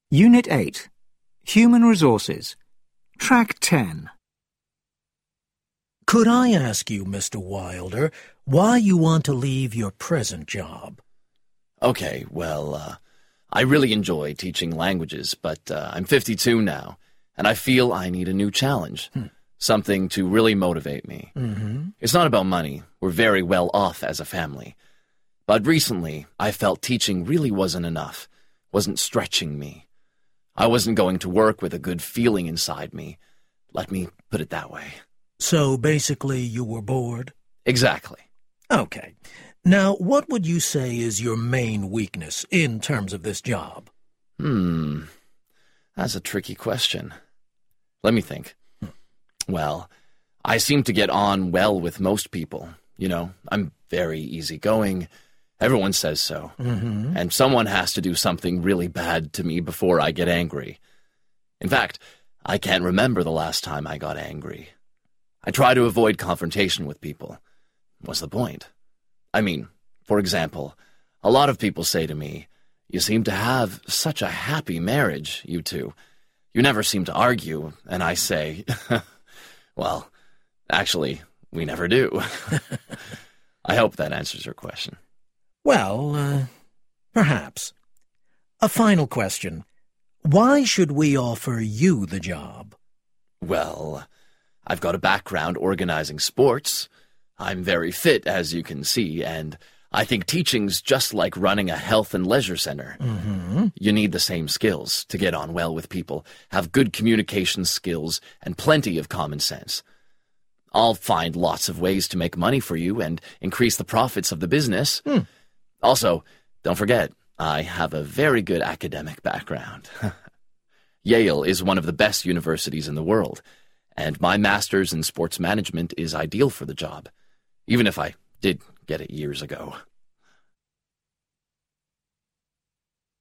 Unit 8. Human Resources. Track 10. Could I ask you, Mr. Wilder, why you want to leave your present job? Okay, well, I really enjoy teaching languages, but I'm 52 now, and I feel I need a new challenge. Something to really motivate me. It's not about money. We're very well off as a family. But recently, I felt teaching really wasn't enough, wasn't stretching me. I wasn't going to work with a good feeling inside me. Let me put it that way. So basically you were bored? Exactly. Okay. Now, what would you say is your main weakness in terms of this job? That's a tricky question. Let me think. Well, I seem to get on well with most people. You know, I'm very easygoing. Everyone says so. And someone has to do something really bad to me before I get angry. In fact, I can't remember the last time I got angry. I try to avoid confrontation with people. What's the point? I mean, for example, a lot of people say to me, "You seem to have such a happy marriage, you two. You never seem to argue." And I say, well, actually, we never do. I hope that answers your question. Well, perhaps. A final question. Why should we offer you the job? Well, I've got a background organizing sports. I'm very fit, as you can see, and I think teaching's just like running a health and leisure center. You need the same skills to get on well with people, have good communication skills, and plenty of common sense. I'll find lots of ways to make money for you and increase the profits of the business. Also, don't forget, I have a very good academic background. Yale is one of the best universities in the world, and my master's in sports management is ideal for the job, even if I did get it years ago.